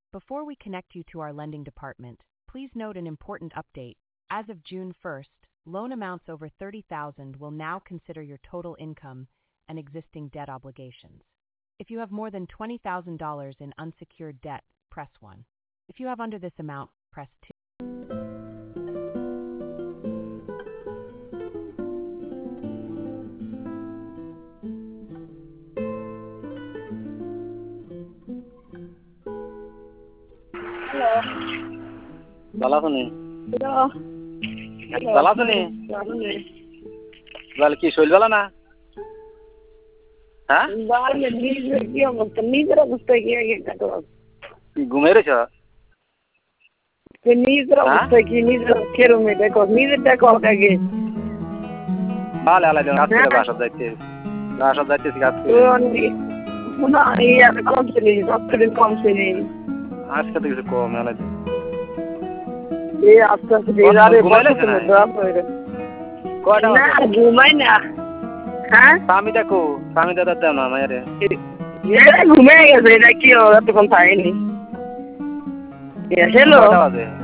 Before we connect you to our lending department, please note an important update. As of June 1st, loan amounts over $30,000 will now consider your total income and existing debt obligations. If you have more than $20,000 in unsecured debt, press 1. If you have under this amount, press 2. ভালো আছো নি? Hello ভালো আছো নি? বল কি শৈল ভালো না? হ্যাঁ? নিজের অবস্থা কি আগে দেখো ঘুমিয়ে রয়েছ? নিজের অবস্থা কি নিজের কেরমে দেখো নিজের দেখো আগে ভালো আলাদা কাজ করে বাসা যাইতেছি কাজ করে না এই কম ছিলি সবদিন কম ছিলি আজকে তো কিছু কম আলাদা এই আস্তে আস্তে ঘুমাই না হ্যাঁ স্বামী দেখো স্বামী দাদা দেও না মায়ের ঘুমিয়ে গেছে এটা কি এতক্ষণ থাকেনি হ্যালো